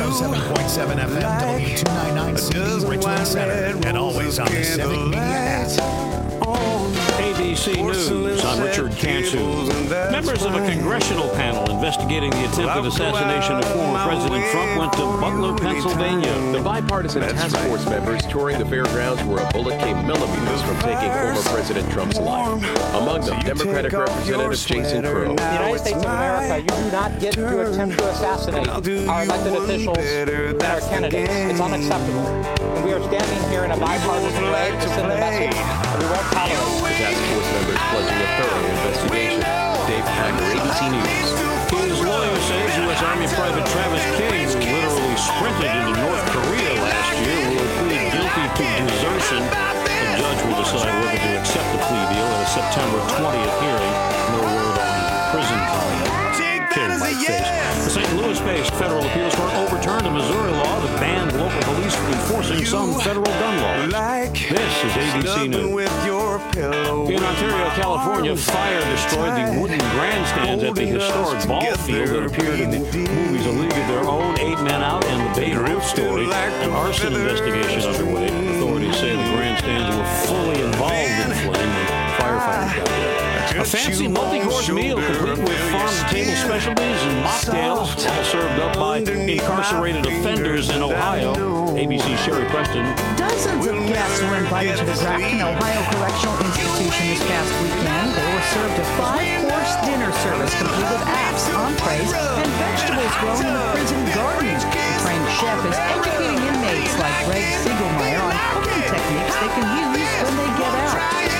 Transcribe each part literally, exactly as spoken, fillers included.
oh seven point seven F M, W two ninety-nine C B, Richland Center, and always on the Civic Media app. A B C News, I'm Richard Cantu. Members of a congressional panel investigating the attempted assassination of former President Trump went to Butler, Pennsylvania. The bipartisan task force members touring the fairgrounds where a bullet came millimeters from taking former President Trump's life. Among them, Democratic Representative Jason Crow. In the United States of America, you do not get to attempt to assassinate our elected officials and our candidates. It's unacceptable. And we are standing here in a bipartisan way to send a message that we won't tolerate. The task force members pledging a thorough investigation. Dave Piper, A B C News. His lawyer says U S Army Private Travis King, who literally sprinted into North Korea last year, will plead guilty to desertion. The judge will decide whether to accept the plea deal at a September twentieth hearing. No word on prison time. King might face. The Saint Louis-based federal appeals court overturned a Missouri law that banned local police from enforcing some federal gun laws. This is A B C News. In Ontario, California, fire destroyed the wooden grandstands at the historic ball field that appeared in the movies A League of Their Own, Eight Men Out, and The Babe Ruth Story. An arson investigation underway. Authorities say the grandstands were fully involved in the flame when firefighters got there. A fancy multi-course meal complete with farm-to-table specialties and mocktails, all served up by incarcerated offenders in Ohio. A B C's Sherry Preston. Dozens of guests were invited to the Grafton, Ohio Correctional Institution this past weekend. They were served a five-course dinner service complete with apps, entrees, and vegetables grown in the prison garden. The trained chef is educating inmates like Greg Siegelmeyer on cooking techniques they can use when they get out.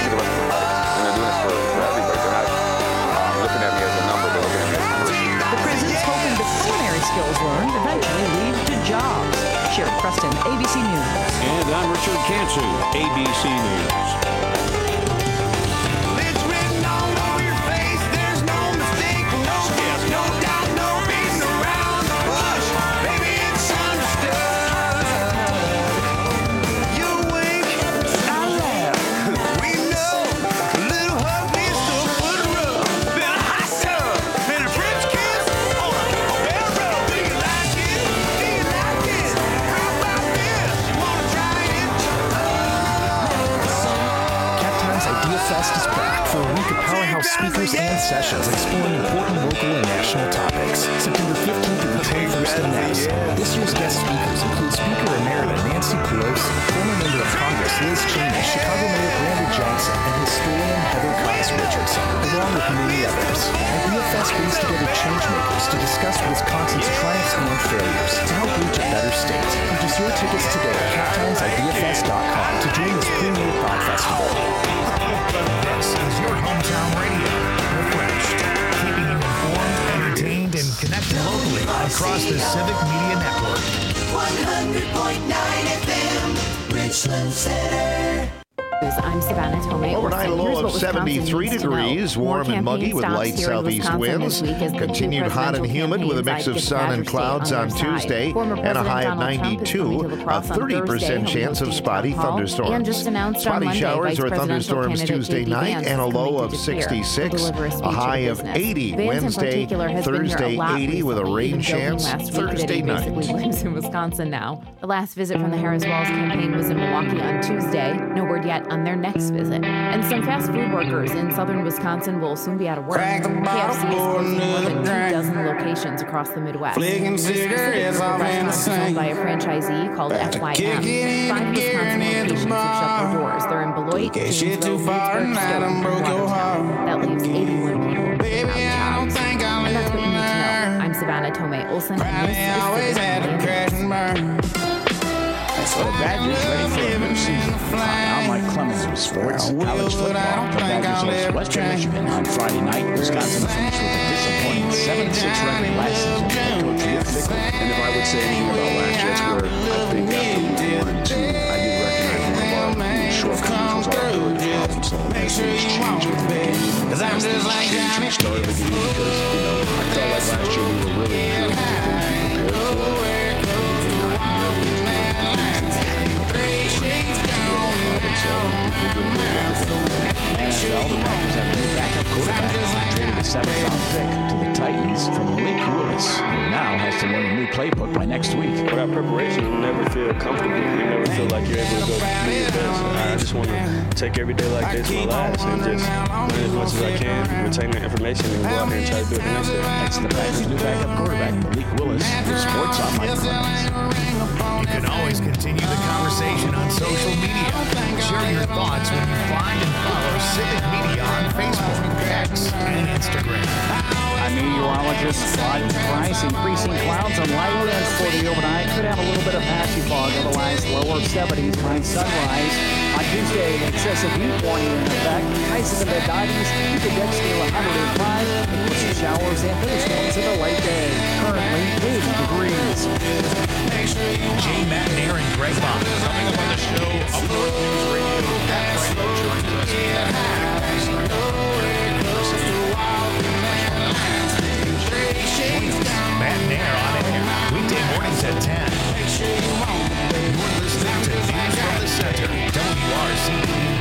The prison's hoping the culinary skills learned eventually lead to jobs. Sherry Preston, A B C News. And I'm Richard Cantu, A B C News. It's written all over your face, there's no mistake, no guess, no doubt, no beating around the bush. Baby, it's understood. You wink, I laugh. We know a little hug needs to put a rub. Then a hot tub and a French kiss on a railroad. Do you like it? Do you like it? How about this? You wanna try it? Cat Times Idea Fest is back for a week of powerhouse speakers and sessions exploring important local and national topics. September fifteenth to the twenty-first in Nashville. This year's guest speakers include Speaker Emerita Nancy Pelosi, former member of Congress Liz Cheney, Chicago Mayor Brandon Johnson, and historian Heather Cox Richardson, along with many others. Idea Fest brings together changemakers to discuss Wisconsin's triumphs and failures to help reach a better state. Purchase your tickets today at cat times idea fest dot com to join this premier thought festival. This is your hometown radio. Refreshed, keeping you informed, entertained, and connected locally across the Civic Media Network. one hundred point nine F M, Richland Center. I'm Savannah Tomei. Overnight, a low of seventy-three degrees, warm and muggy with light southeast winds. Continued hot and humid with a mix of sun and clouds on Tuesday, and a high of ninety-two. A thirty percent chance of spotty thunderstorms. Spotty showers or thunderstorms Tuesday night, and a low of sixty-six. A high of eighty Wednesday, Thursday eighty with a rain chance Thursday night. Lives in Wisconsin now. The last visit from the Harris Walls campaign was in Milwaukee on Tuesday. No word yet on their next visit. And some fast food workers in southern Wisconsin will soon be out of work. K F C is closing more than two dozen locations across the Midwest. This specific restaurant is owned by a franchisee called F Y M. Five Wisconsin locations have shut their doors. They're in Beloit, Janesville, Pittsburgh, Stoughton, and Watertown. That leaves eighty-one people without jobs. And that's what you need to know. I'm Savannah Tomei Olsen, and this is Civic Media. So the Badgers ready for a new season. I'm Mike Clemens with sports, college football. The Badgers host Western Michigan on Friday night. Wisconsin finished with a disappointing seven six record last season. Head coach Rick Bickler. And if I would say anything about last year, it's where I think after one and two, I did recognize one of our shortcomings was our ability to offense. So make sure you change with the game. Because I'm just like Johnny. Start of the game because, you know, I felt like last year we were really good prepared for it. N F L, the Packers have a new backup quarterback. Traded a seventh round pick to the Titans from Malik Willis, who now has to learn a new playbook by next week. Without preparation, you never feel comfortable. You never feel like you're able to go do your best. I just want to take every day like this my last and just learn as much as I can, retain the information, and go out here and try to do it the next day. That's the Packers' new backup quarterback, Malik Willis, with Sports on Mike Clemens. You can always continue the conversation on social media. Share your thoughts when you find and follow Civic Media on Facebook, X, and Instagram. I'm meteorologist Rod Price. Increasing clouds and light winds for the overnight. Could have a little bit of patchy fog, otherwise lower seventies by sunrise. On Tuesday, an excessive heat warning in effect. Highs in the mid nineties. You could next near one hundred five. And some showers and thunderstorms in the late day. Currently eighty degrees. Jay Madden and Greg Bob. Coming up on the show, Up North News Radio. Pat Franco joins us. Matt Nair on air. Weekday mornings at ten. You're listening to News from the Center, W R C D.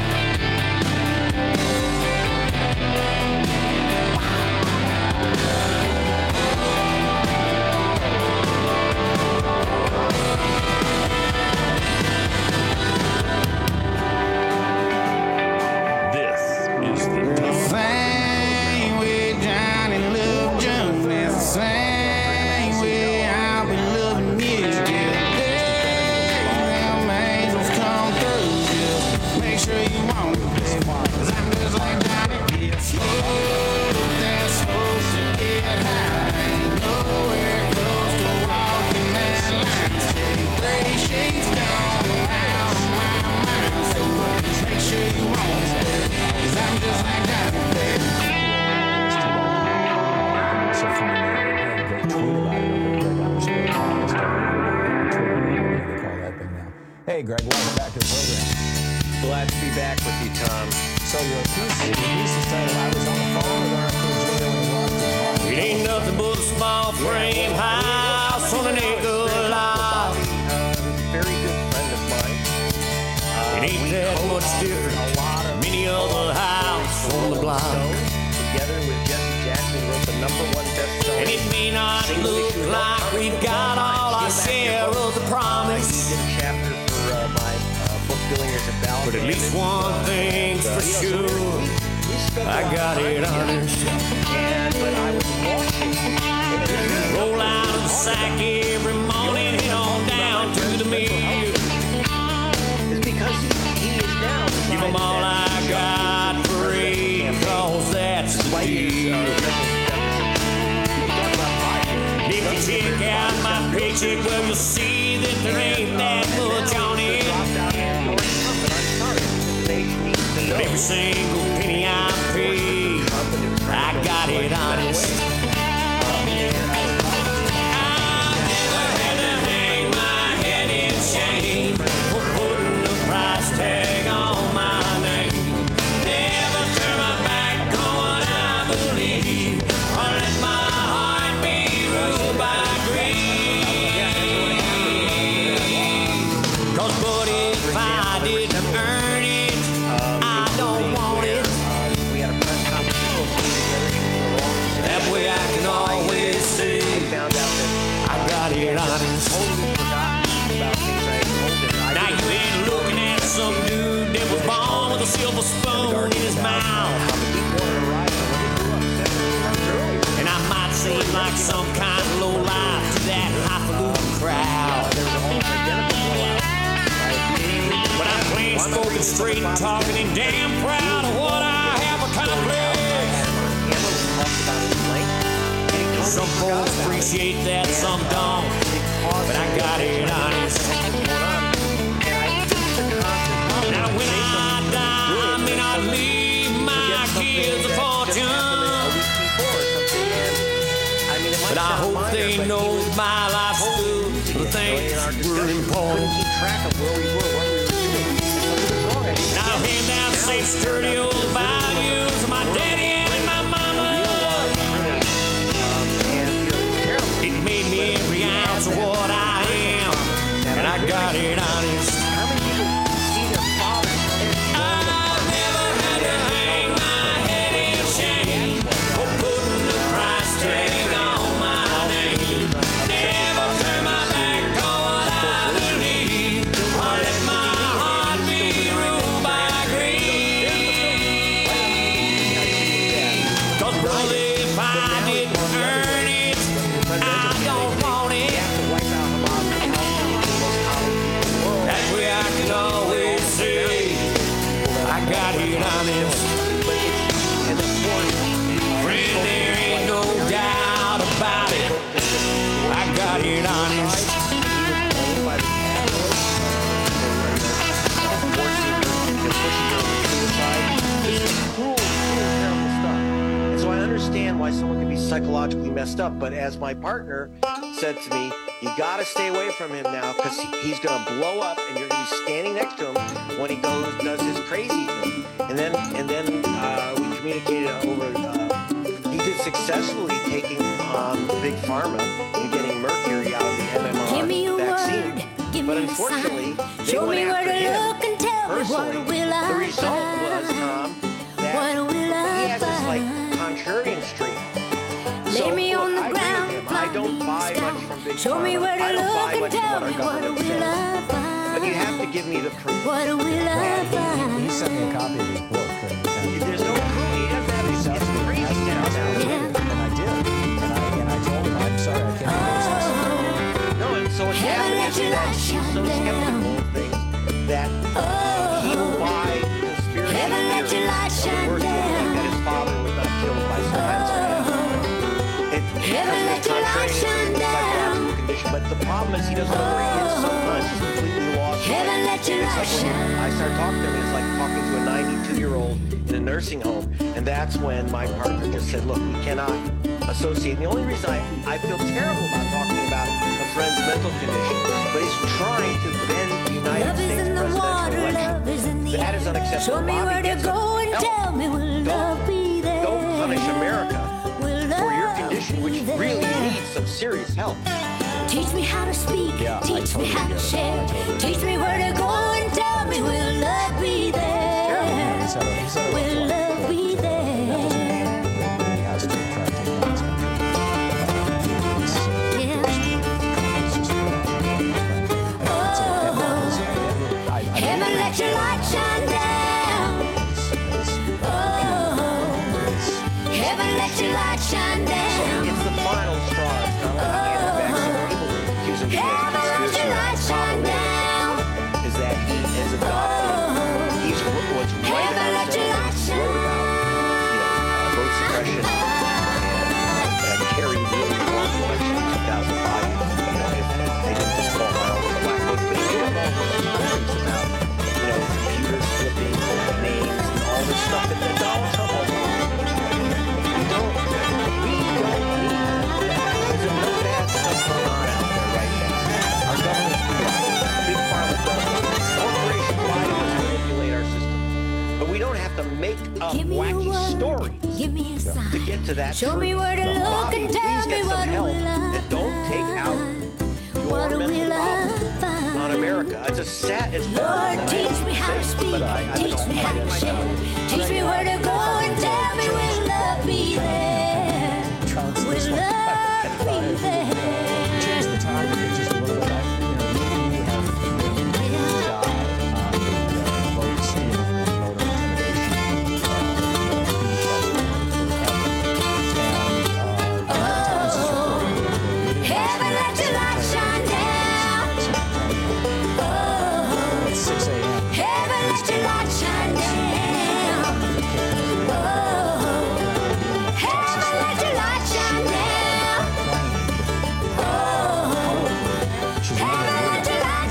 Hey, Greg, welcome back to the program. Glad to be back with you, Tom. So your piece, your piece is titled, I was on the phone with our Uncle Junior when he walked his It ain't nothing but a small frame house on an acre lot. Very good friend of mine. It ain't that much different from any other house on the block. Together with Jesse Jackson, wrote the number one bestseller. And it may not look like we've got all our share of the promise. He did a chapter for uh, my uh, book, Billionaires of Dallas. But at least one thing's for sure, I got it honest. And when I was watching, roll out of the sack every morning and on down to the mill. It's because he, he is now. Give them all I got for eight, cause that's the deal. If you check out my paycheck, well, you'll see that there ain't that much on it. But every single penny I pay, I got it honest. I've never had to hang my head in shame for putting the price tag on my name. Never turn my back on what I believe, or let my heart be ruled by greed. Cause buddy, if I didn't earn it, I don't want it. That way I can always say I got it honest. Now you ain't looking at some dude that was born with a silver spoon in his mouth. And I might seem like some kind of low life to that highfalutin crowd. But I'm plain spoken, straight and talking, and damn proud of what I have accomplished. Some folks appreciate that, some don't, but I got it honest. Now when I die, I may not leave my kids a fortune, but I hope they know my life stood for the things were important. Now hand down safe, sturdy old values of my daddy and my mama. It made me every ounce of what I am, and I got it honest. I've never had to hang my head in shame for putting the price tag on my name. Never turn my psychologically messed up. But as my partner said to me, you got to stay away from him now because he's going to blow up and you're going to be standing next to him when he goes does his crazy thing. And then and then uh, we communicated over. Uh, he did successfully taking on Big Pharma and getting mercury out of the M M R Give me a vaccine. word, give but me a unfortunately, sign. they Show went me where after to him look and tell me personally. what will I The result was, find? Tom, that What will I he has this like find? contrarian streak. Lay So, me look, on the I agree ground, with him. I don't buy much from Big Show me Pharma. where to I don't look buy and much from tell what our me what government will I says. find? But you have to give me the proof. What will I find? He sent me a copy of his book. And, and There's no proof. He doesn't have his it's crazy now. And I did. And I, and I told him, I'm sorry, I can't endorse this. No, and so what's happening is that he's so skeptical of things that he will buy conspiracy theories of the worst one, like that his father was not killed by some cancer. It has this contrarian psychological condition, but the problem is he doesn't know where he is so much. He's completely lost. It's like when I start talking to him, it's like talking to a ninety-two-year-old in a nursing home, and that's when my partner just said, look, we cannot associate. The only reason I, I feel terrible about talking about a friend's mental condition, but he's trying to bend the United Love is States in the presidential water, election. love is in the That is air. unacceptable. Show me Bobby where to gets go some and help. tell me will love be there? Don't punish America Will for your love condition, which be there? really needs some serious help. Teach me how to speak, Yeah, I teach me totally how to get it. share. I totally Teach me where to go and tell me will love be there? He said it- he said it was Will like- love be That doesn't there? mean that he has to try to take down his country. It's, uh, Yeah. it's just, uh, Oh, I- I- heaven let your light shine down. Oh, heaven let your light shine down. It's the final straw. It's not like anti-vaccine people accuse him because Heaven let conspiracy your light theories. shine The problem down. is, is that he is adopting. He's what's right Heaven about let your light himself. He wrote about, you know, uh, vote suppression and that Kerry really won the election in two thousand five. You know, if they didn't just call Miles a black vote, but he did have all those stories about, you know, computers flipping names and all this stuff that that Donald Trump has. We don't, we don't need that. There's enough bad stuff going on out there right now. Our government, big pharma does. Corporations lie to us, manipulate our system. But we don't have to make up Give me a wacky word, stories give me a sign. to get to that Show truth. me where to look Bobby, and tell please me get what some help will I and don't take out What your will mental I problems find? on America. It's a sad, it's Lord, horrible. teach me how to speak, But I- I teach don't me how to like share. it. Teach me where to go and tell me will love be there? Will love be there? change the topic just a little bit. I, you know, you, you have you know, die on the uh, votes and voter intimidation. Uh, Oh, heaven let your light shine down. Oh, It's six a.m. heaven let your light shine down. Oh, heaven let your light shine down. Oh, heaven let your light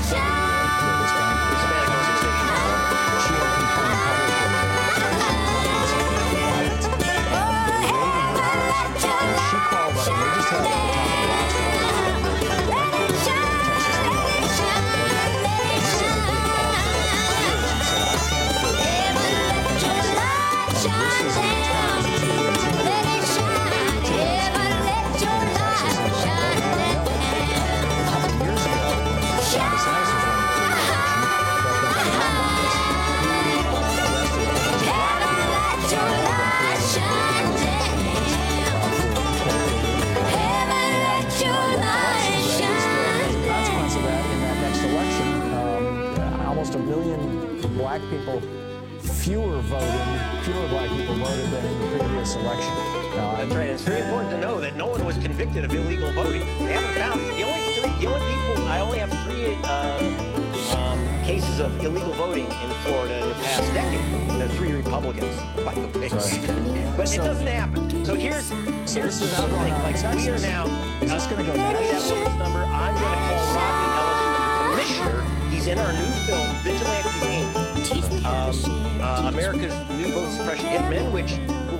consequence of that, in that next election, um, almost a million black people fewer voted, fewer black people voted than in the previous election. Uh, That's right. It's very important to know that no one was convicted of illegal voting. They haven't found the only three, the only people. I only have three uh, um, cases of illegal voting in Florida in the past decade. And there are three Republicans, by the way. But it doesn't happen. So here's here's the thing. Like we are now. Is this going to go Let me next? have this number. I'm going to call Rodney Ellison, the commissioner. He's in our new film, Vigilante Incorporated. Um, uh, America's new vote suppression hitmen, which will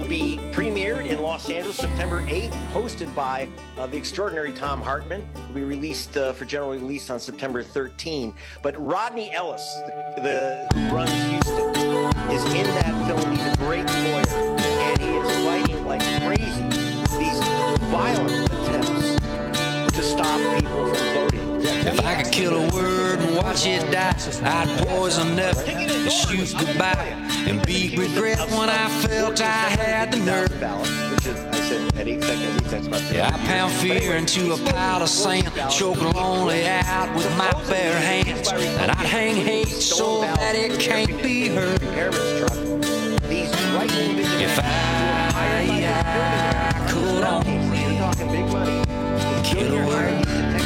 will be premiered in Los Angeles September eighth, hosted by uh, the extraordinary Tom Hartman. It will be released uh, for general release on September thirteenth. But Rodney Ellis, the, the who runs Houston, is in that film. He's a great lawyer, and he is fighting like crazy these violent attempts to stop people from voting. If I could kill a word and watch it die, I'd poison up and shoot goodbye and beat regret when I felt I had the nerve. Which is, I said, at eight seconds, eight seconds about Yeah, I pound fear into a pile of sand, choke lonely out with my bare hands, and I'd hang hate so that it can't be heard. If I, I could only kill a word.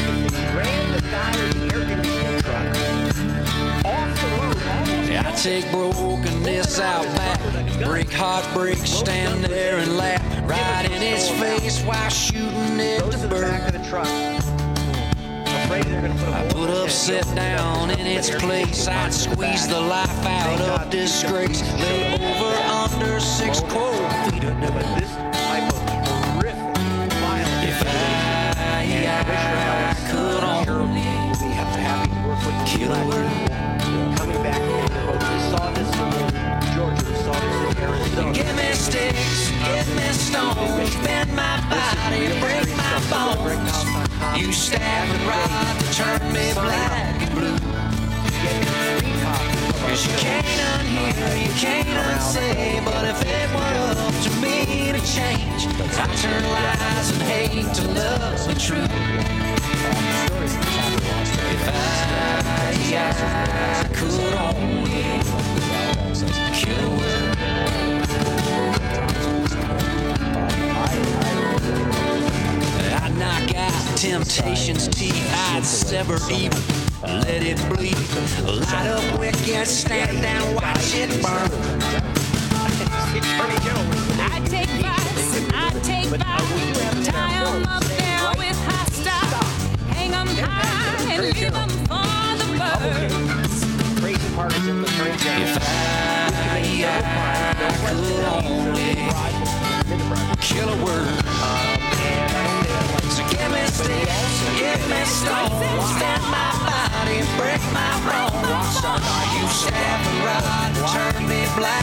Yeah, I take brokenness out back, break heartbreak, stand there and laugh right in its face while shooting it to burn. I put upset down in its place, I'd squeeze the life out of disgrace, lay over under six cold feet of dirt. If I, I could only kill a word. Coming back, we saw this in Georgia, we saw this in Arizona. Give me sticks, give me stones, bend my body, break my bones. You stab and rod to turn me black and blue. Cause you can't unhear, you can't unsay, but if it were up to me to change, I'd turn lies and hate to love and truth. If I, I could only kill a word. I'd knock out temptation's teeth, I'd sever evil, let it bleed. Light up wicked, stand down, watch it burn. I take bites, I take bites, tie 'em up there with hot stuff, hang 'em high and leave 'em for the birds. Crazy part is in the train. If I, I could only kill a word. So give me sticks, give me stones, bend my body, break my bones. You stab and rod, turn me black.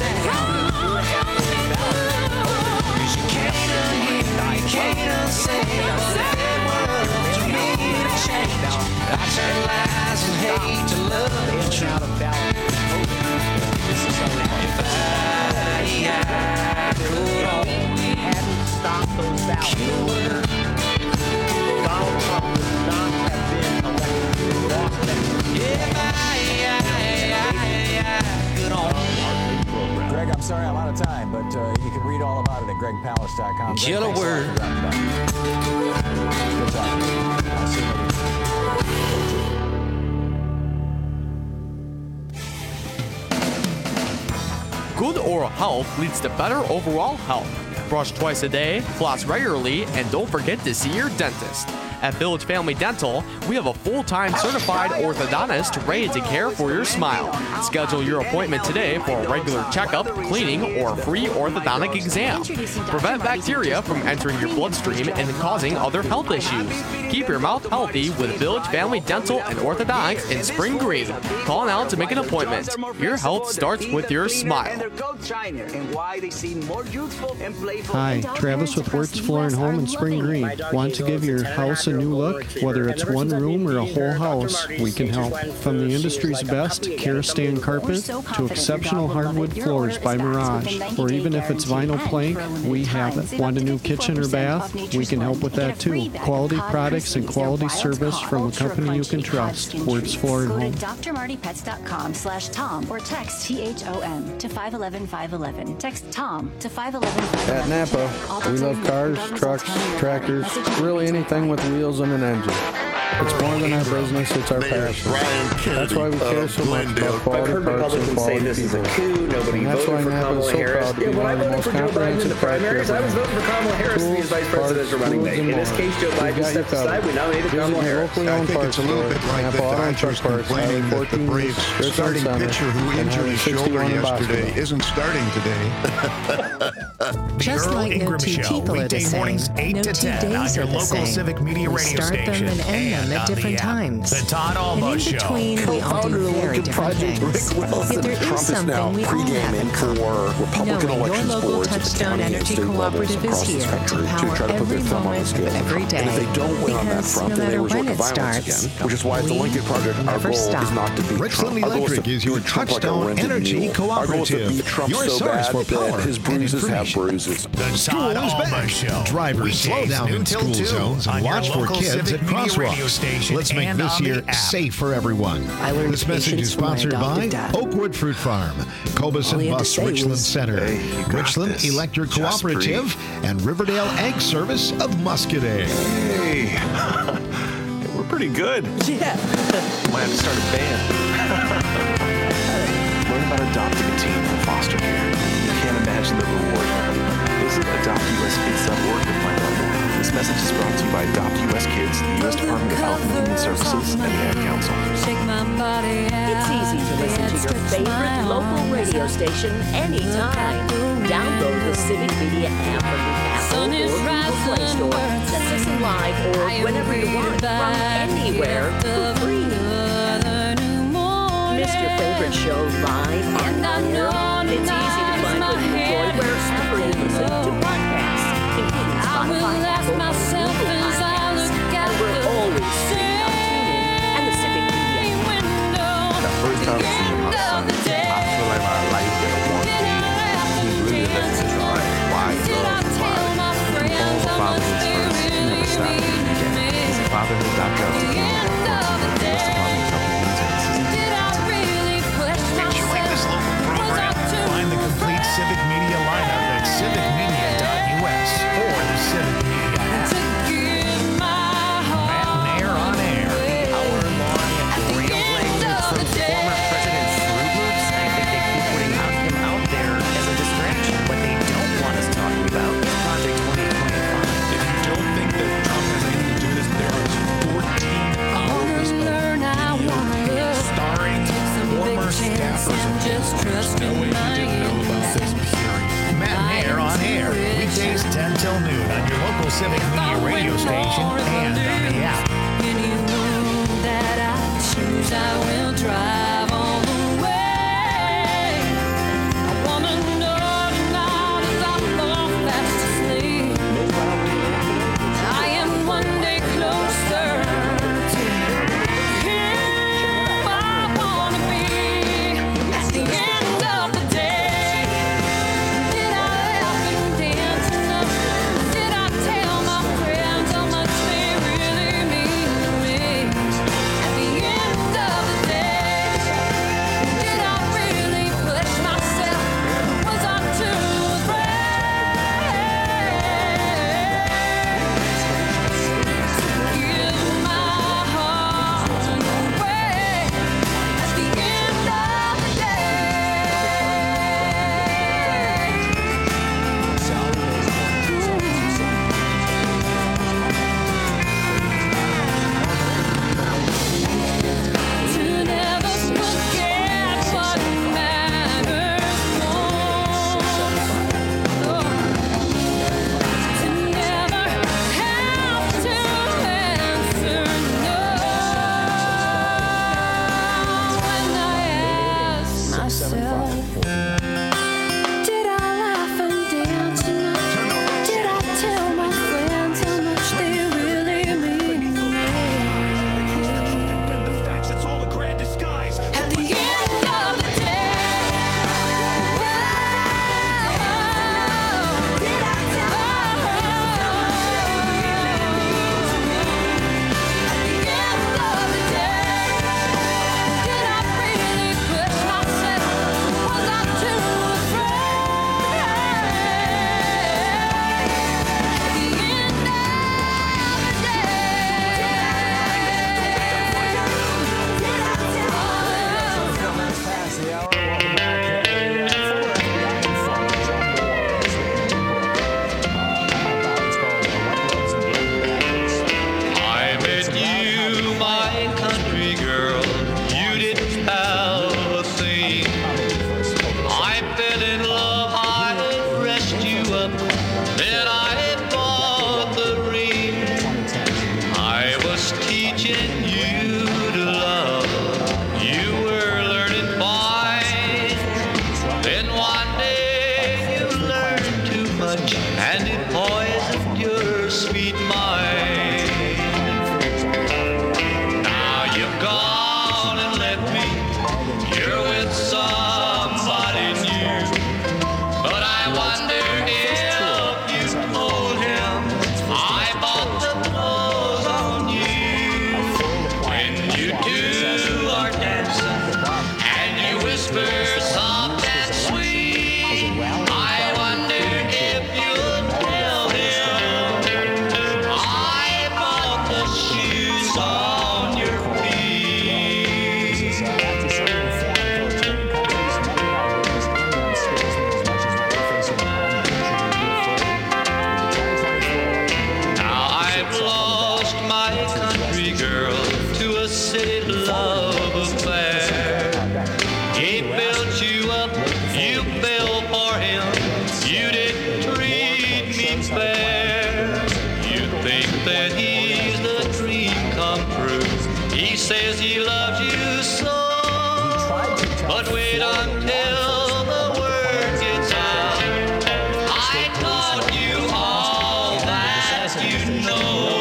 Cause you can't unhear, you can't unsay, but if it were up to me to change, I turn lies and hate to love and truth. If I, I could only stop those ballots. kill a word. Donald Trump would not have been elected. Lost that. If I, I, I, I could only. Greg, I'm sorry I'm out of time, but uh, you can read all about it at greg palace dot com. Kill a word. Good talk. I'll see you later. Good oral health leads to better overall health. Brush twice a day, floss regularly, and don't forget to see your dentist. At Village Family Dental, we have a full-time certified orthodontist ready to care for your smile. Schedule your appointment today for a regular checkup, cleaning, or free orthodontic exam. Prevent bacteria from entering your bloodstream and causing other health issues. Keep your mouth healthy with Village Family Dental and Orthodontics in Spring Green. Call now to make an appointment. Your health starts with your smile. Hi, Travis with Wertz Floor and Home in Spring Green. Want to give your house a new look? Whether it's one room or a whole house, we can help. From the industry's best Kerastane carpet to exceptional hardwood floors by Mirage, or even if it's vinyl plank, we have it. Want a new kitchen or bath? We can help with that too. Quality products and quality service from a company you can trust. Wertz Floor and Home. Go to D R Marty Pets dot com slash Tom or text T H O M to five one one five one one. Text Tom to five one one five one one. At Napa, we love cars, trucks, tractors, really anything with wheels and an engine. It's more than our business, it's our passion. That's why we care so much about quality I've heard parts and Republicans say quality this is a people. coup. Nobody And that's voted why for Napa is Kamala so Harris. proud to Yeah, be when one I of the voted most for Joe Biden in the comprehensive primaries, I was voting for Kamala Harris to be his vice president as a running mate. In this case, Joe Biden stepped aside. We nominated Kamala Harris. I think it's a little bit like the Dodgers complaining that the Braves starting pitcher who injured his shoulder yesterday isn't starting today. The Earl Ingram Show, weekday mornings eight to ten on your local Civic Media radio station and on the app. The Todd Almo Show. Co-founder of Lincoln Project, Rick Wilson. Trump is now pre-gaming for Republican election boards at the county and state levels across this country to try to put their thumb on the scale. And if they don't win on that front, then they resort to violence again, which is why at the Lincoln Project, our goal is not to beat Richland Trump. Electric is your touchstone energy cooperative. Your source for power his bruises have bruises. The Todd Almo Show. Drivers, slow down in school zones and watch for kids at crosswalks. Let's make this year safe for everyone. This message is sponsored by Oakwood Fruit Farm, Cobus and Bus Richland Center, Richland Electric Cooperative, and Riverdale Egg Service of Muscadet. Hey, we're pretty good. Yeah. Might have to start a band. Learn about adopting a teen from foster care. You can't imagine the reward. Visit adopt u s kids dot org to find out more. This message is brought to you by Adopt U S Kids, the U S Department of Health and Human Services, and the Ad Council. It's easy to listen to your favorite local radio station anytime. Download the Civic Media app from the Apple or Google Play Store. Then listen live or whenever you want from anywhere for free. Missed your favorite show live on air? It's easy to find what you enjoy wherever you listen to podcasts, including Spotify, Apple, and Google Podcasts. And we're always streaming on TuneIn and the Civic Media app. The first time I see my son, I feel like my life is a one thing. He really lets his life. Why he loves his life. All the fatherhoods first. He never stopped again. He's a fatherhood doctor out to give. Enjoying this local program? Find the complete Civic Media lineup at civic media dot u s or the Civic Media app. Matt and Air on Air. Hour-long rambling from former President Fruit Loops. I think they keep putting out, him out there as a distraction. What they don't want us talking about is Project twenty twenty-five. If you don't think that Trump has anything to do with this, there are fourteen hours of video starring former staffers of his. There's no way he didn't know about this, period. Matt and Air on Air. Weekdays ten till noon on your local Civic Media radio station and on the app. And you know that I choose, I will drive all the way. I wanna know tonight as I fall fast asleep. I am one day closer to him I wanna be. At the end of the day, did I laugh and dance enough? Did I tell my friends how much they really mean to me? At the end of the day, secret love affair. He built you up, you fell for him. You didn't treat me fair. You think that he's the dream come true. He says he loves you so. But wait until the word gets out. I taught you all that you know.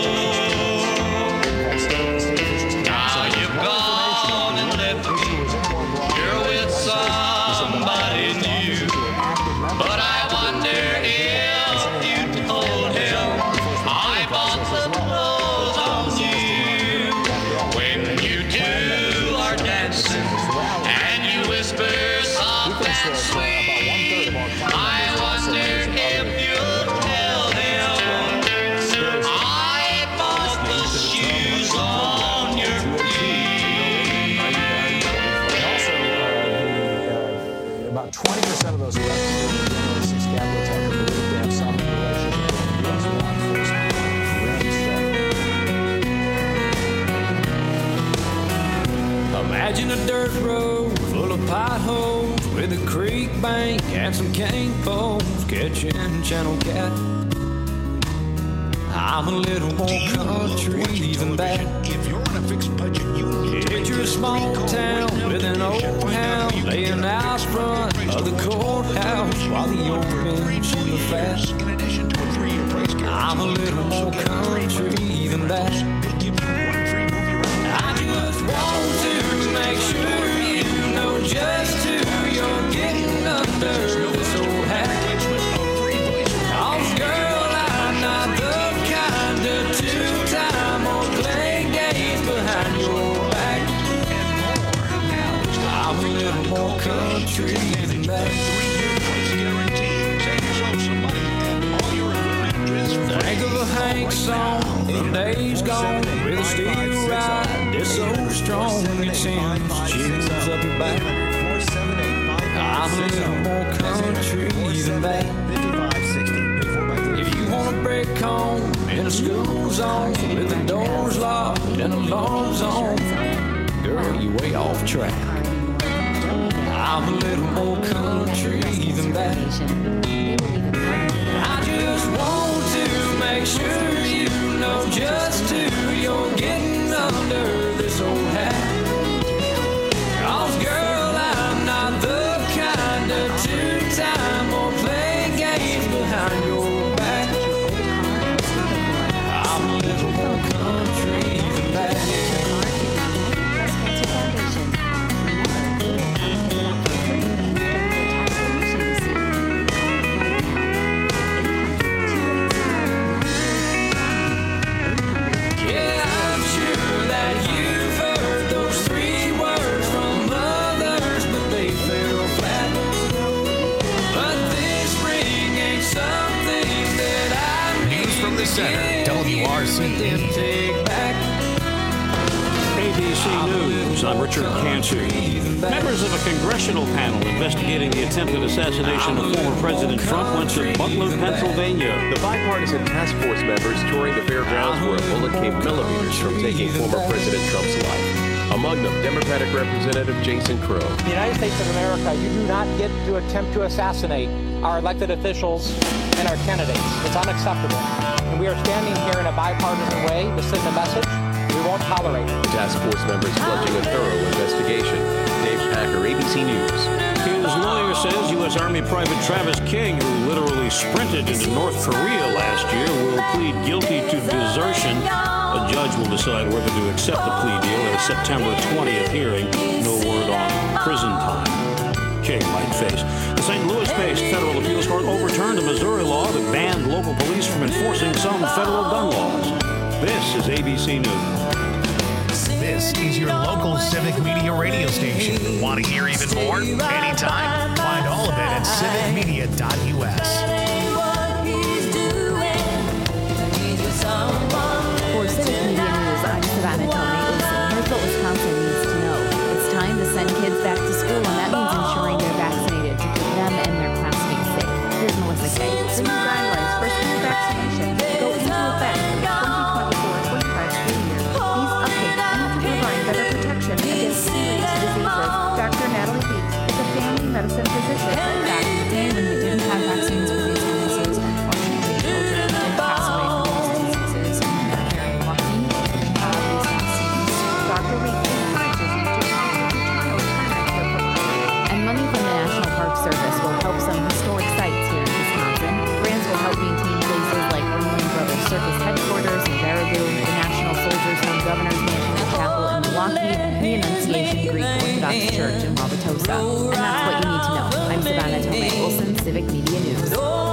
Now you've gone and left me. You're with somebody new. But I wonder if you told him I bought the clothes on you. When you two are dancing and you whisper soft and sweet, I wonder if you'll tell him I bought the shoes on your feet. About twenty percent of those arrested in January sixth Capitol attack are believed to have some relation to U S law enforcement. Imagine a dirt road full of potholes with a creek bank and some cane poles catching channel cat. I'm a little more country than that. If you're on a fixed budget, you need Picture a small town with an old hound laying out front of the courthouse while the old men chew the fat. in addition to a three-year price guarantee. I'm a little more country than that. They give you one free movie ride. I just want to make sure you know just who you're getting under this old hat. Cause girl, I'm not the kind of two-time or play games behind your back. I'm a little more country than that. Three-year price guarantee. Save yourself some money and all your equipment is free. Think of a Hank song from days gone with a steel ride that's so strong it sends chills up your back. I'm a little more country than that. If you want a break home in a school zone with the doors locked and alarms on, girl, you way off track. I'm a little more country than that. I just want to make sure you know just who you're getting under this old hat. Cause girl, I'm not the kind of two-time or play games behind your back. I'm a little more country than that. Center, W R C E. A B C News, I'm Richard Cantu. Members of a congressional panel investigating the attempted assassination of former President Trump went to Butler, Pennsylvania. The bipartisan task force members touring the fairgrounds where a bullet came millimeters from taking former President Trump's life. Among them, Democratic Representative Jason Crow. In the United States of America, you do not get to attempt to assassinate our elected officials and our candidates. It's unacceptable. And we are standing here in a bipartisan way to send a message we won't tolerate it. The task force members pledging a thorough investigation. Dave Packer, A B C News. His lawyer says U S Army Private Travis King, who literally sprinted into North Korea last year, will plead guilty to desertion. A judge will decide whether to accept the plea deal at a September twentieth hearing. No word on prison time King might face. The Saint Louis-based federal appeals court overturned a Missouri law that banned local police from enforcing some federal gun laws. This is A B C News. This is your local civic media radio station. Want to hear even more? Anytime. Find all of it at civic media dot U S. For Civic Media News, I'm Savannah Tomei. Listen, here's what Wisconsin needs to know. It's time to send kids back to school, and that means ensuring they're vaccinated to keep them and their classmates safe. Here's Melissa Kay. The new guidelines for school vaccination go into effect for the twenty twenty-four twenty-five school year. These updates aim to provide better protection that back in the day when we didn't have vaccines for these illnesses, unfortunately, children did pass away from these diseases, and they're very lucky to have these vaccines. Doctor Reed encourages you to talk with your child parent to prepare. And money from the National Park Service will help some historic sites here in Wisconsin. Grants will help maintain places like Ringling Brothers Circus headquarters in Baraboo, the National Soldiers Home Governor's Mansion and Chapel in Milwaukee, and the Annunciation Greek Orthodox Church in Wauwatosa. And that's what you need to know. I'm Savannah Tomei Olson, Civic Media News.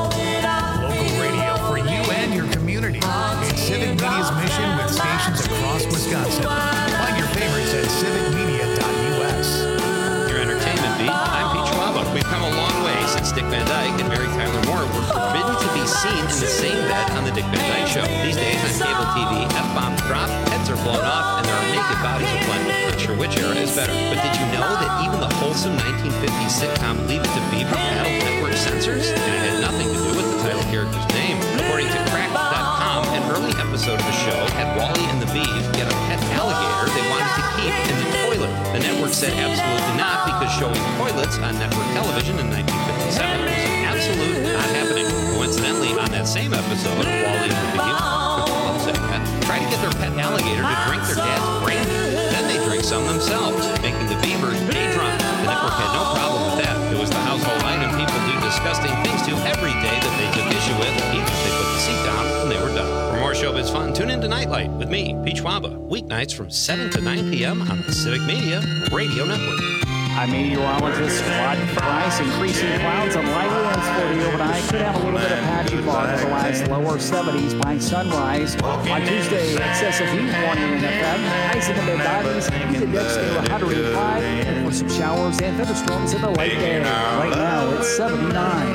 Local radio for you and your community. It's Civic Media's mission with stations across Wisconsin. Find your favorites at civic media dot U S. Your entertainment beat. I'm Pete Schwaba. We've come a long way since Dick Van Dyke and Mary Tyler Moore were forbidden to be seen in the same bed on the Dick Van Dyke Show. These days on cable T V, F-bombs drop, heads are blown off, and there are naked bodies afloat. Not sure which era is better. But did you know that even the wholesome nineteen fifties sitcom Leave It to Beaver battled network censors? And it had nothing to do with the title character's name. According to cracked dot com, an early episode of the show had Wally and the Beav get a pet alligator they wanted to keep in the toilet. The network said absolutely not because showing toilets on network television in nineteen fifty-seven was an absolute not happening. Coincidentally, on that same episode of Wally and the Beav, I'll say that, tried to get their pet alligator to drink their dad's brandy. Then they drink some themselves, making the beavers day drunk. The network had no problem with that. It was the household item people do disgusting things to every day that they took issue with, even if they put the seat down when they were done. For more showbiz fun, tune in to Nightlight with me, Pete Schwaba, weeknights from seven to nine p.m. on the Civic Media Radio Network. I'm meteorologist Rod Price. Increasing clouds and light winds for you overnight. Could have a little bit of patchy fog, otherwise lower seventies by sunrise. On Tuesday, excessive heat warning in effect. Highs in the mid nineties, heat index near one hundred five, and for some showers and thunderstorms in the late day. Right now, it's seventy-nine.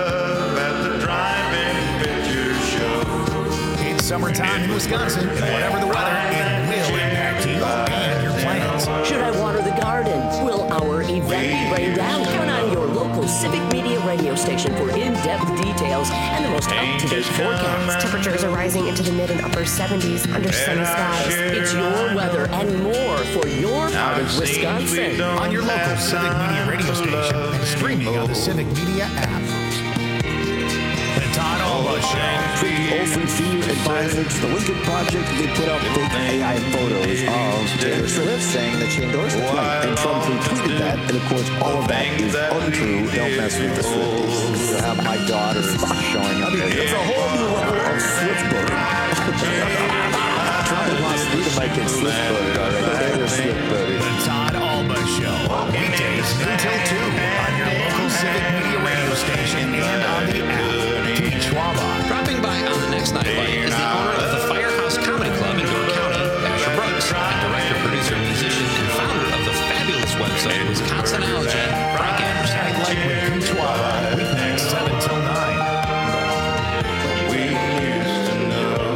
It's summertime in Wisconsin, and whatever the weather, it will impact you and your plans. Should I water the garden? Will our event be rained out? Turn on your local Civic Media radio station for in-depth details and the most up-to-date forecast. Temperatures are rising into the mid and upper seventies under sunny skies. It's your weather and more for your part of Wisconsin. On your local Civic Media radio station and streaming on the Civic Media app. The Todd Alba Show. Olson Senior Advisors, the Lincoln Project, they put up fake A I photos of Taylor Swift saying that she endorsed the flight. And Trump retweeted that, and of course, all of that is untrue. Don't mess with the Swifties. You'll have my daughter showing up there. It's a whole new level of Swift voting. Trump wants me to make it Swift voted already. Taylor Swift voted. The Todd Alba Show. Weekdays noon till two on your local Civic Media radio station and on the app. Pete Schwaba. Dropping by on the next Nightlight is the owner of the Firehouse Comedy Club in York County, Asher Brooks, and director, producer, musician, and founder of the fabulous website Wisconsinology, Frank Anderson. Nightlight with Pete Schwaba. Weeknights seven till nine. We used to know.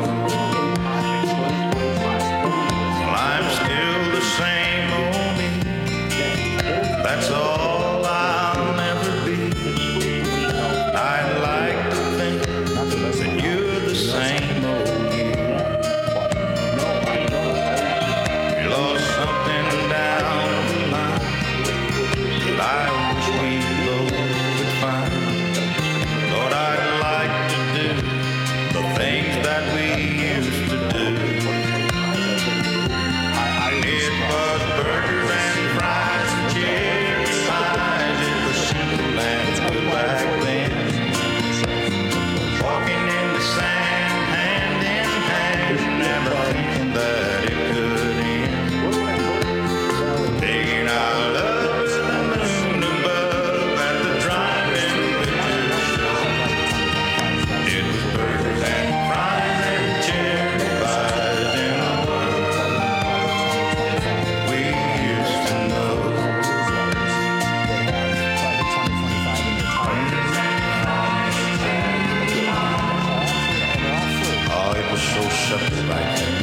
Well, I'm still the same old me. That's all I'll ever be. I'd like to think that you're the same old you. You lost something down the line that I wish we both could find. Lord, I'd like to do the things that we used to do. It was burgers and fries and cherry pies. It was simple and good back then. Walking in the sand, hand in hand, never thinking that it could end. Taking our love to the moon above at the drive-in picture show. It was burgers and fries and cherry pies in a world we used to know. Oh, it was so simple back then.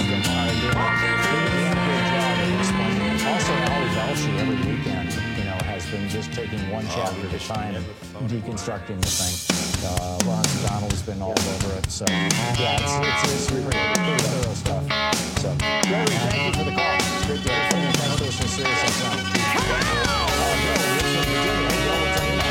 Also, Holly Velshi every weekend, you know, has been just taking one chapter at a time and deconstructing the thing. Uh, Ron Donald's been all over it, so yeah, it's it's, it's really pretty thorough stuff. So, Larry, thank you for the call. It's great to have you. Thanks for listening to Sirius X M. Uh, no, listen, we did it.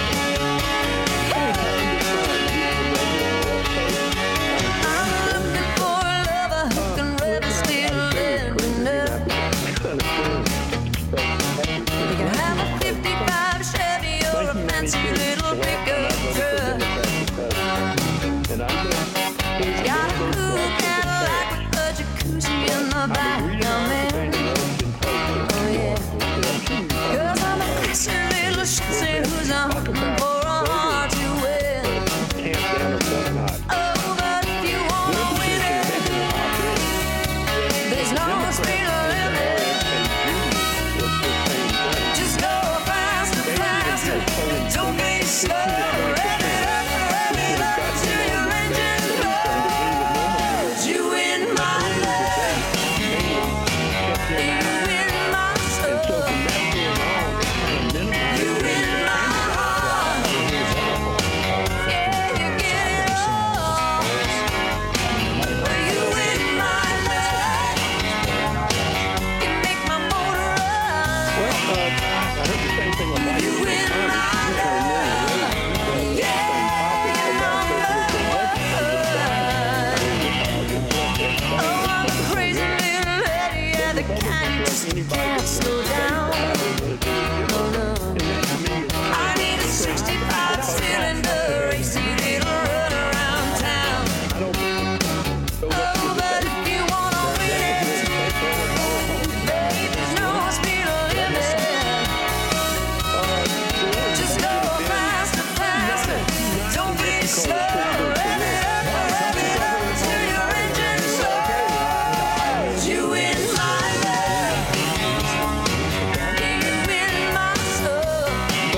You can have a fifty-five Chevy or a fancy little pickup truck. Got a cool Cadillac with a jacuzzi in the back of it. Oh yeah. 'Cause I'm a classy little shitty who's a hooking for a heart to win. Oh, but if you wanna win it, there's no speed limit. Just go faster, faster. Don't be slow. Rev it up, rev it up till your engine blows. You in my love. You in my soul. You in my heart. Yeah, you get it all. You in my love. You make my motor run. You in my love. Yeah, you're number one. Oh, I'm a crazy little lady, yeah, the kind you just can't slow down. Oh no, I need a sixty-five cylinder racy little run around town. Oh, but if you wanna win it, babe, there's no speed limit. Just go faster, faster. Don't be slow. Rev it up, rev it up till your engine slows. You in my love. You in my soul.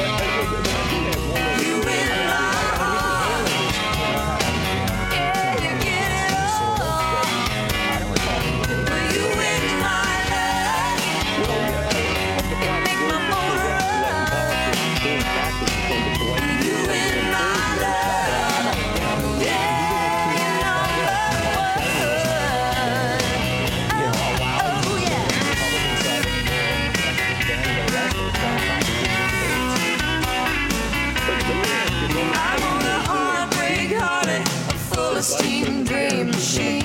You in my heart. Yeah, you get it all. You in my love. You make my motor run. You in my love. Yeah, you're number one. Oh yeah. I'm on a heartbreak Harley, full of steam dream machine.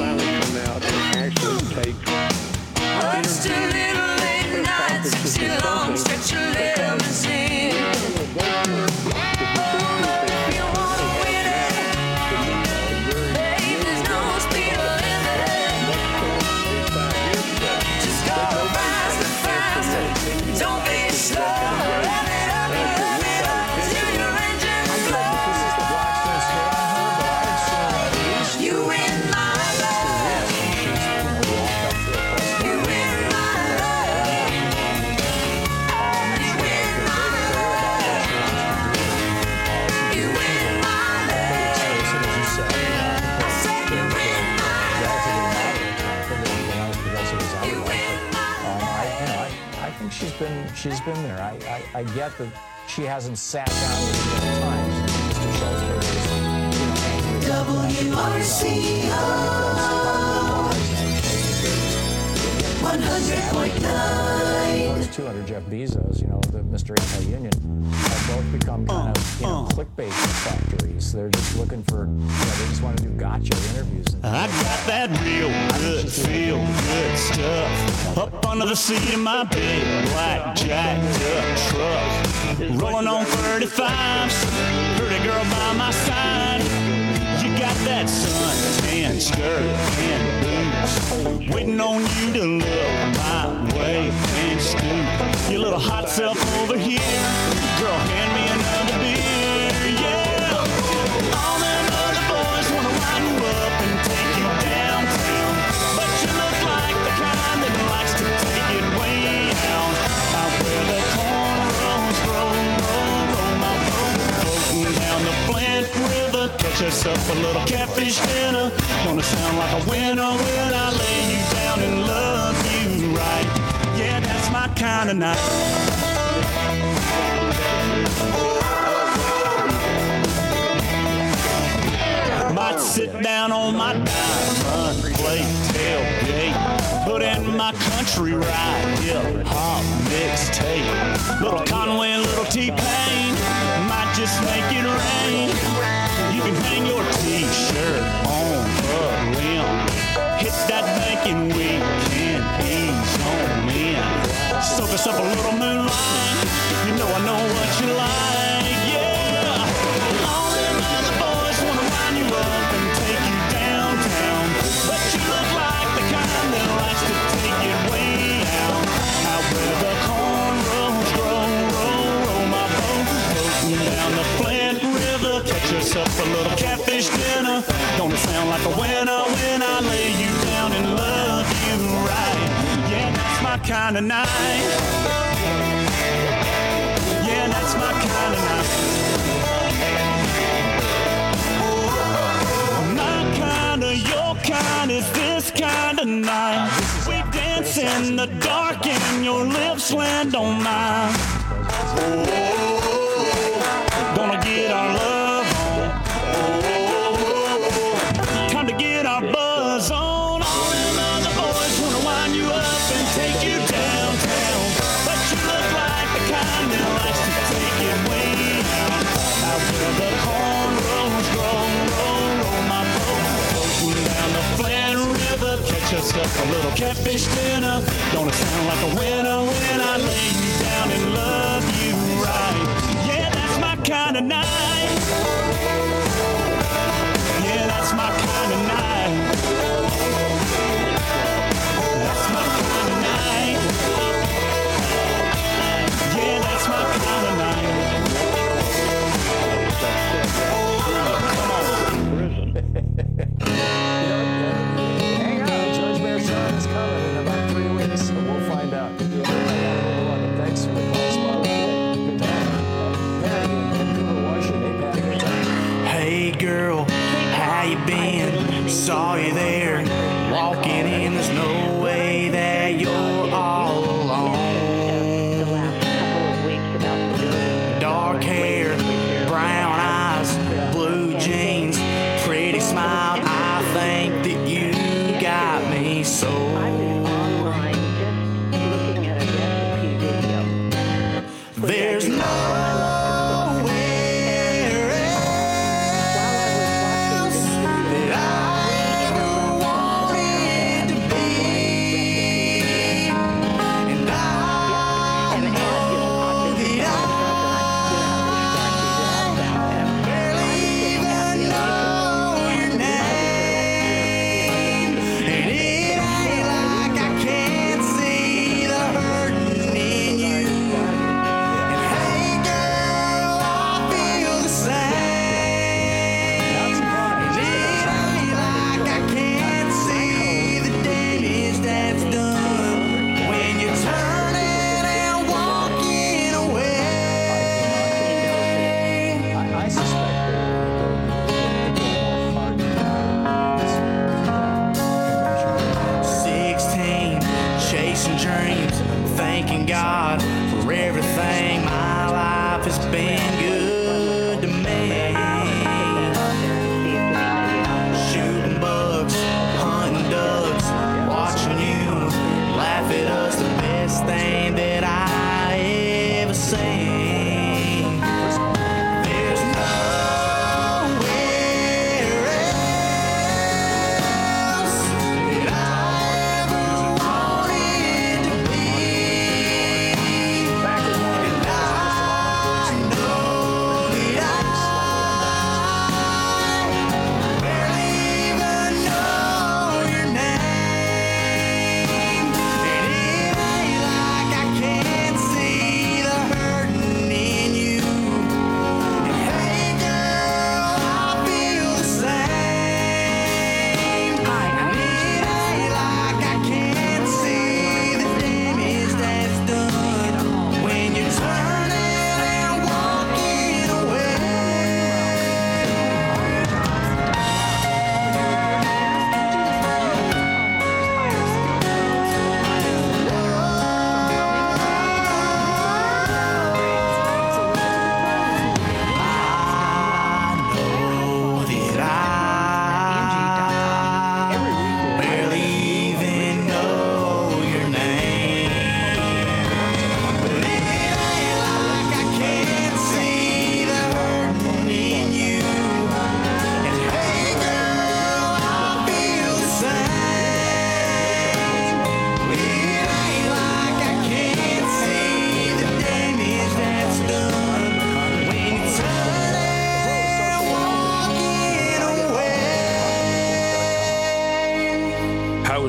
Just a little late night, sexy long stretch of limousine. Oh, but if you wanna win it, babe, there's no speed limit. Just go faster, faster. Don't be slow. Rev it up, rev it up till your engine blows. You in my love. You in my love. You in my love. You in my love. I said you in my love. You in my Um, I, you know, I, I think she's been she's been there. I, I, I get that she hasn't sat down with him many times. Mister Schultzberg is, you know, angry about that. W R C O one hundred point nine. Those two under Jeff Bezos, you know, the Mister Anti-Union, have both become kind of, you know, clickbait factories. They're just looking for, you know, they just want to do gotcha interviews. And I got that real good, feel good stuff up under the seat of my big black jacked up truck, rolling on thirty-fives, pretty girl by my side. You got that suntan skirt and boots, waiting on you to look my way and stoop. Your little hot self over here, girl, hand me another beer, yeah. All them other boys wanna line you up and take you downtown, but you look like the kind that likes to take it way down. Out where the cornrows roll, roll, roll my boat, floating down the Flint River. Catch us up a little catfish dinner. Gonna sound like a winner when I lay you down and love you right. Yeah, that's my kind of night. Might sit down on my diamond plate tailgate, put in my country ride, hip hop mixtape. Little Conway, little T-Pain, might just make it rain. You can hang your t-shirt on the rim, hit that banking weekend, ease on in. Soak a yourself a little moonlight. You know I know what you like, yeah. All them other boys wanna wind you up and take you downtown, but you look like the kind that likes to take it way out. Out where the cornrows grow, roll, roll my boat, floating down the Flint River. Catch yourself a little catfish dinner. Gonna sound like a winner when I lay you down and love you right. Yeah, that's my kind of night. Yeah, that's my kind of night. My kind of, your kind is this kind of night. We dance in the dark and your lips land on mine. Gonna get our love on. Time to get our buzz on. All them other boys wanna wind you up and take you downtown, but you look like the kind that likes to take it way out. Out where the cornrows grow, roll, roll my boat, floating down the Flint River. Catch yourself a little catfish dinner. Gonna sound like a winner when I lay you down and love you right. Yeah, that's my kind of night. Yeah, that's my kind of night. That's my kind of night. Yeah, that's my kind of night. Hang on, Judge Mayor Sean is coming in about three weeks, so we'll find out. Thanks for the call, Spot. Good time. Hey girl, how you been? Saw you there, walking in. There's no way that you're all alone. Dark hair, brown eyes, blue jeans, pretty smile. I think that you got me so. There's nowhere else that I ever wanted to be, and I know that I barely even know your name, and it ain't like I can't see the hurting in you. Chasing dreams, thanking God for everything. My life has been good to me. Shooting bugs, hunting ducks, watching you laugh at us. The best thing that I ever seen. There's nowhere else that I ever wanted to be, and I know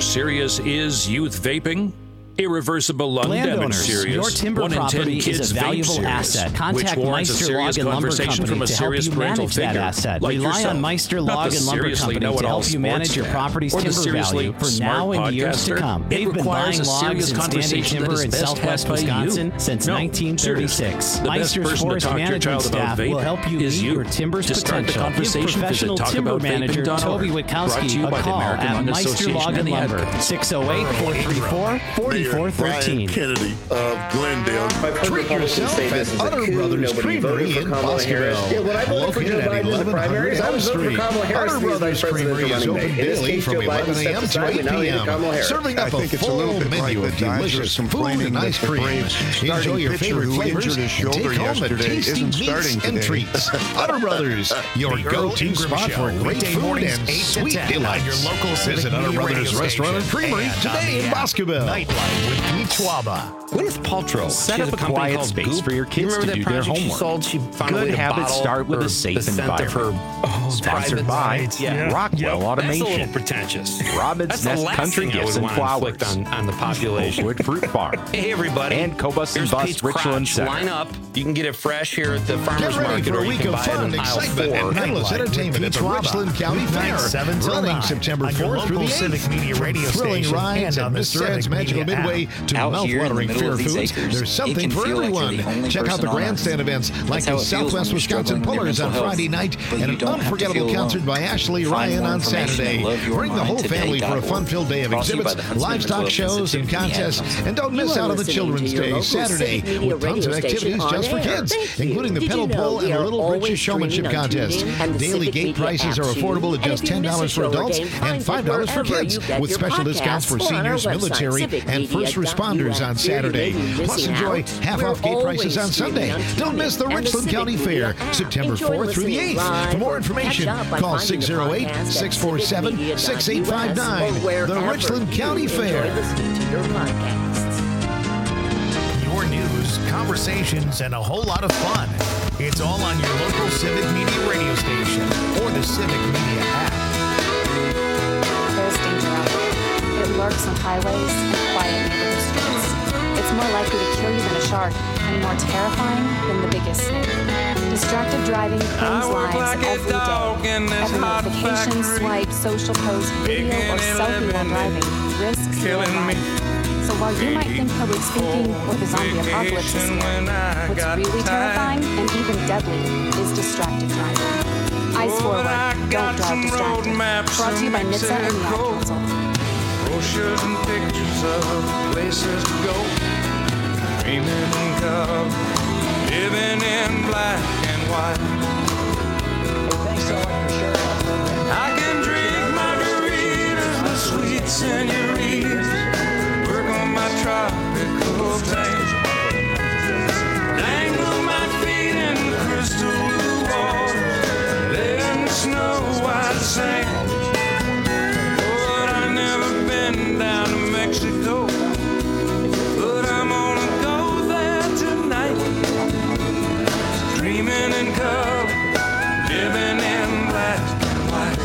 serious is youth vaping? Irreversible lung damage Landowners, serious. your timber One in ten property kids is a vape valuable serious, asset. Contact which warrants a Meister serious Log and Lumber conversation Company from a to help serious you parental manage that figure, asset. like Rely yourself. on Meister Not Log the and Lumber seriously Company to know-it-all help you manage sports your fan, property's or the timber seriously value for smart now and years to podcaster. come. It They've been requires buying a logs serious and standing conversation that timber is in best had southwest by you. Wisconsin since No, nineteen thirty-six. seriously. The best Meister's person to forest talk to your management child about staff vape will help you is meet you. your timber's To start the potential. Give conversation, professional visit timber manager talkaboutVaping dot org. Toby Brought to Witkowski you a by the call American at Lung Meister Association Log and and the Lumber, Advocates. six oh eight, four three four, four four one three. Kennedy of Glendale. Treat yourself at Utter Brothers Creamery in Boscoville. Yeah, when I voted for Joe Located at Biden in the eleven primaries, I hundred was Elm voting for Street. Kamala Harris Utter to be Brothers vice president Creamery for is running open mate. In this daily case, from Joe Biden eleven a.m. steps to aside, eight we now need p.m. Kamala Harris. Serving up I a think it's a full little bit menu like of the Dodgers delicious food complaining and that ice the cream. Braves Enjoy starting your pitcher favorite who flavors injured his and shoulder take home the yesterday tasty isn't meats starting and today. treats. Utter Brothers, your go-to spot for great food and sweet delights. your local Civic Visit Utter Media Brothers radio Restaurant and station Creamery and today on in the app. Boscoville. Nightlife with Pete Schwaba. Gwyneth Paltrow set She has up a a company quiet called space Goop. for your You kids remember to that do their project she homework. sold? She found a way Good to habits bottle start with her- a safe the scent environment. of her Sponsored private by rides. Yeah. Rockwell Yep. Automation. That's a little pretentious. Robin's That's the Nest last Country thing I Gifts would and want to Flowers. inflict on, on the population. Oakwood Fruit Farm. Hey, everybody. And Cobus and Here's Bus Pete's Richland Crotch. Center. Line up. You can get it fresh here at the Get Farmer's ready Market, for or a you week can of buy it fun, in aisle excitement, four. and endless entertainment at the Richland County Fair. seven till Running nine September on your fourth through local the Civic eighth. Media radio From thrilling station rides and at on the Mister Ed's Civic Magical Media Midway app. to Out here in the mouth-watering middle fair of these foods, acres, there's it something can for feel like everyone. you're the only Check out person the on grandstand events like That's the how it feels when Southwest you're Wisconsin struggling with your Pullers on mental Friday health. night But and you an don't have to unforgettable feel concert alone. by Ashley Find Ryan more on information Saturday. at love your Bring the mind whole today family for a dot org. fun-filled day of Brought to you by exhibits, the Huntsman livestock Mental shows, and Institute and the contests. Advocate. And don't You miss are out on the listening Children's to your Day local Saturday Civic Media with tons of radio activities station just for on air. kids, Thank you. including the Did you pedal know pull and we the are Little always Britches Showmanship streaming on Contest. TuneIn and the Daily Civic gate Media prices app are affordable at too. just And if you ten dollars miss a for show or adults game, and find it five dollars for wherever kids, you get with your special discounts for podcasts or on our seniors, website, military, and first responders on Saturday. Plus, enjoy half-off gate prices on Sunday. Don't miss the Richland County Fair, September fourth through the eighth. For more information, call six oh eight, six four seven, six eight five nine. The Richland County Fair. Your news, conversations, and a whole lot of fun. It's all on your local Civic Media radio station or the Civic Media app. There's danger out there. It lurks on highways and quiet neighborhood streets. It's more likely to kill you than a shark and more terrifying than the biggest snake. Distracted driving claims lives every day. Every notification, swipe, social post, video, or selfie while driving risks your life. So while you might think public speaking or the zombie apocalypse is scary, what's really terrifying and even deadly is distracted driving. Eyes forward, don't drive distracted. Brought to you by N H T S A and the Ad Council. Brochures and pictures of places to go, dreaming in color, living in black and white. I can drink margaritas with sweet senoritas, work on my tropical tank, dangle my feet in crystal blue water, lay in the snow white sand. But I've never been down to Mexico, but I'm gonna go there tonight, dreaming in color, living in black and white.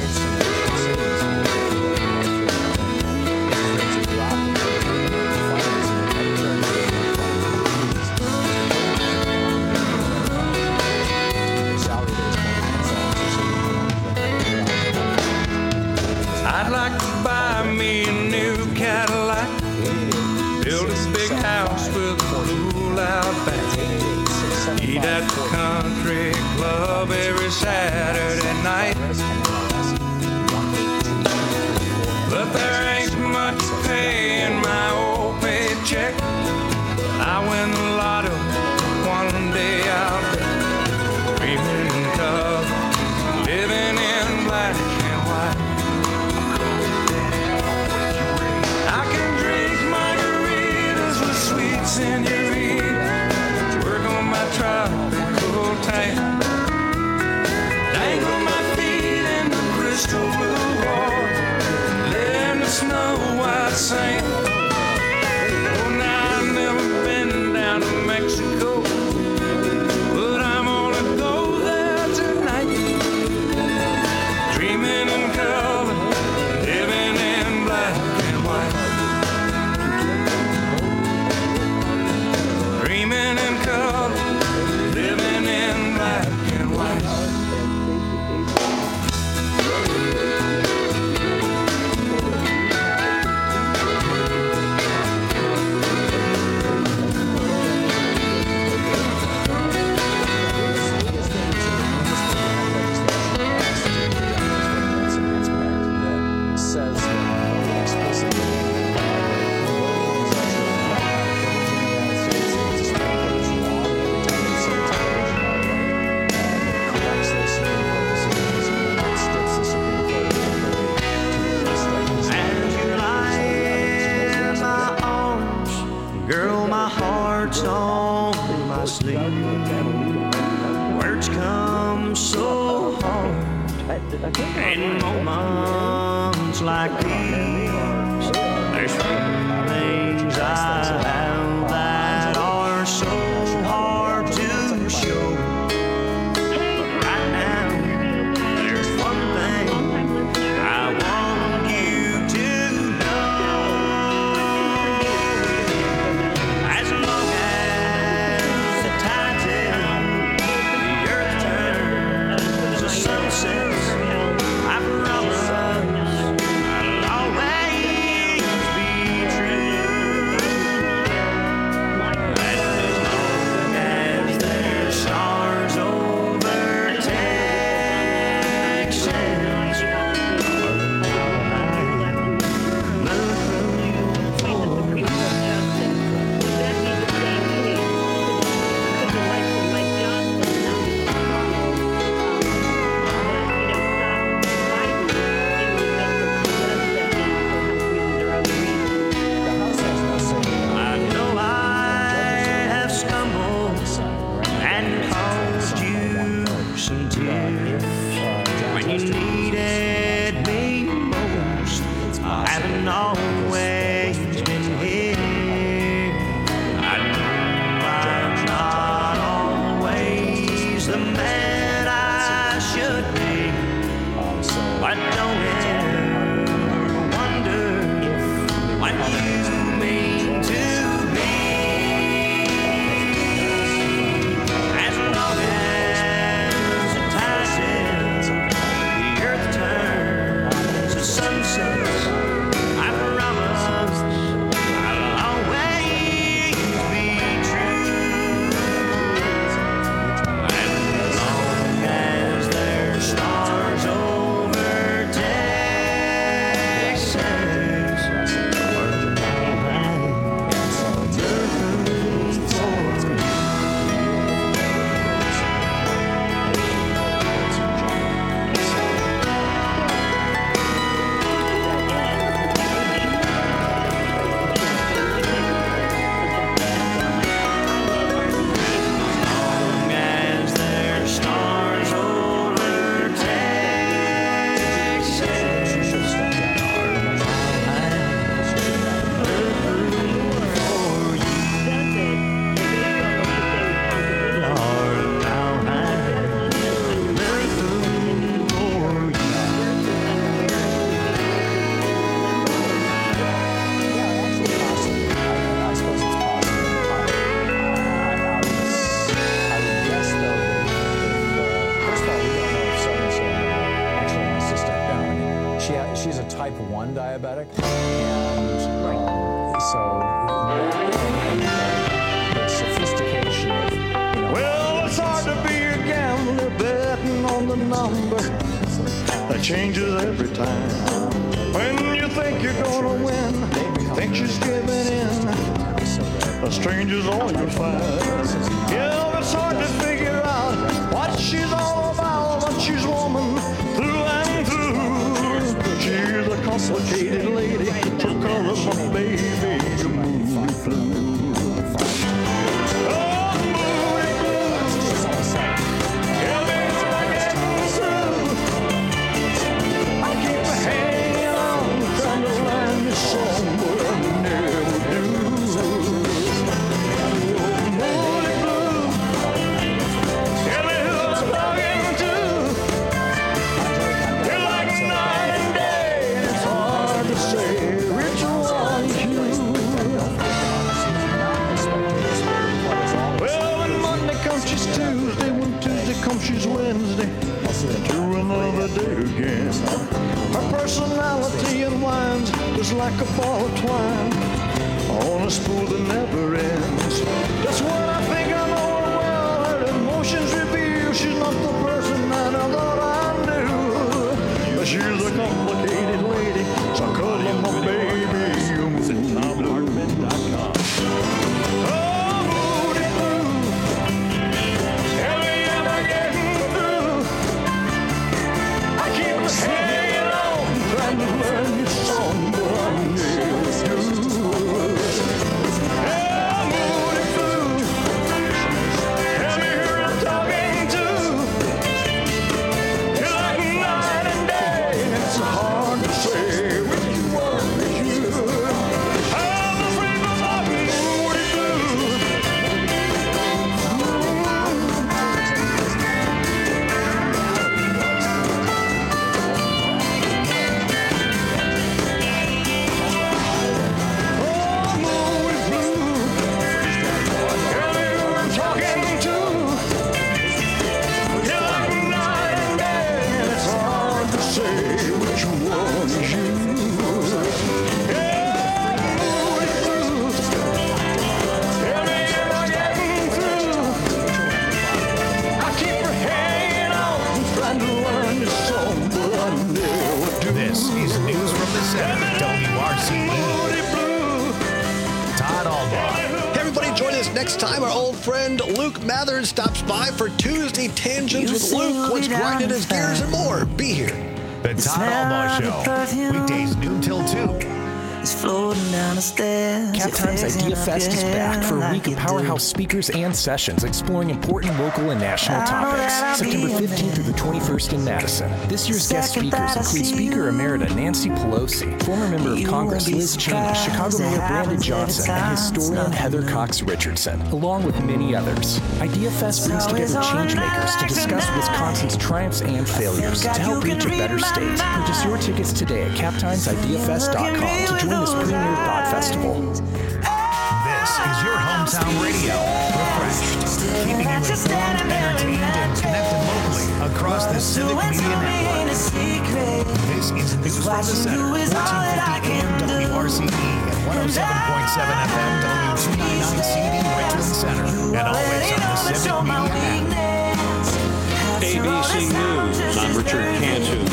I'd like to buy me a new Cadillac, build a big house with a pool out back, eat at the country club every Saturday night. But there ain't much pay in my old paycheck. I win the lotto one day out there, dreaming in color, living in black and white. I can drink margaritas with sweet senorita, work on my tropical tank, dangle my feet in the crystal blue water, lay in the snow white sand. Oh, now I've never been down to Mexico, but I'm gonna go there tonight, dreaming in color, living in black and white. on my sleeve. Words come so hard in moments like these. There's feelings I have that are so hard to show. Right now, there's one thing I want you to know. As long as the tide's in, the earth turns, the sun sets, I promise I'll always be true. As long as there's stars over Texas, I know I have stumbled and caused you some tears when you needed me most. I haven't always been here. I know I'm not always the man I should be, but don't ever wonder what you mean to me. As long as the tide's in, the earth turns, the sun sets, I promise I'll always be true. As long as there's stars over Texas, as there's stars over Texas, for you, Lord, now I'm looking for you. I suppose it's possible. I, I, would, I would guess, though, that if, uh, first of all, we don't know if Southern Soil actually wants to step down. I mean, she ha- she's a type one diabetic, and um, so that and, and the sophistication of, you know, Well, it's hard to be a gambler betting on the number that changes every time. When you think you're gonna win, think she's giving in, a stranger's all you'll find. Yeah, it's hard to figure out what she's all about, but she's woman through and through. She's a complicated lady, so call her my baby, you moody blue. Oh, moody blue. Tell me what I get through. I keep hanging on, trying to learn this song, but I never do. Oh, moody blue. Tell me who I'm talking to. You're like night and day, and it's hard to say which one's you. Well, when Monday comes, she's Tuesday. When Tuesday comes, she's Wednesday. To another day again. Her personality unwinds just like a ball of twine on a spool that never ends. That's what I think I know her well. Her emotions reveal she's not the person that I thought I knew. But she's a complicated lady, so call her my baby. You moody blue. Oh, moody blue. Tell me am I getting through? I keep hanging on, trying to learn your song, but I never do. Yeah, moody blue. next time our old friend Luke Mathers stops by for Tuesday Tangents with Luke. Let's grind in his gears and more. Be here. The Todd Albaugh Show. Weekdays noon till two. It's floating down the stairs. Cap Times Idea Fest is back for a week of powerhouse speakers and sessions exploring important local and national topics. September fifteenth through the twenty-first in Madison. This year's guest speakers include Speaker Emerita Nancy Pelosi, former member of Congress Liz Cheney, Chicago Mayor Brandon Johnson, and historian Heather Cox Richardson, along with many others. Idea Fest brings together changemakers to discuss Wisconsin's triumphs and failures to help reach a better state. Purchase your tickets today at cap times idea fest dot com to join this premier thought festival. This is your hometown radio, refreshed, keeping you informed, entertained, and connected locally across the Civic Media Network. This is News from the Center, fourteen fifty A M W R C D and one oh seven point seven F M W two ninety-nine C D Richland Center, and always on the Civic Media app. A B C News, I'm Richard Cantu.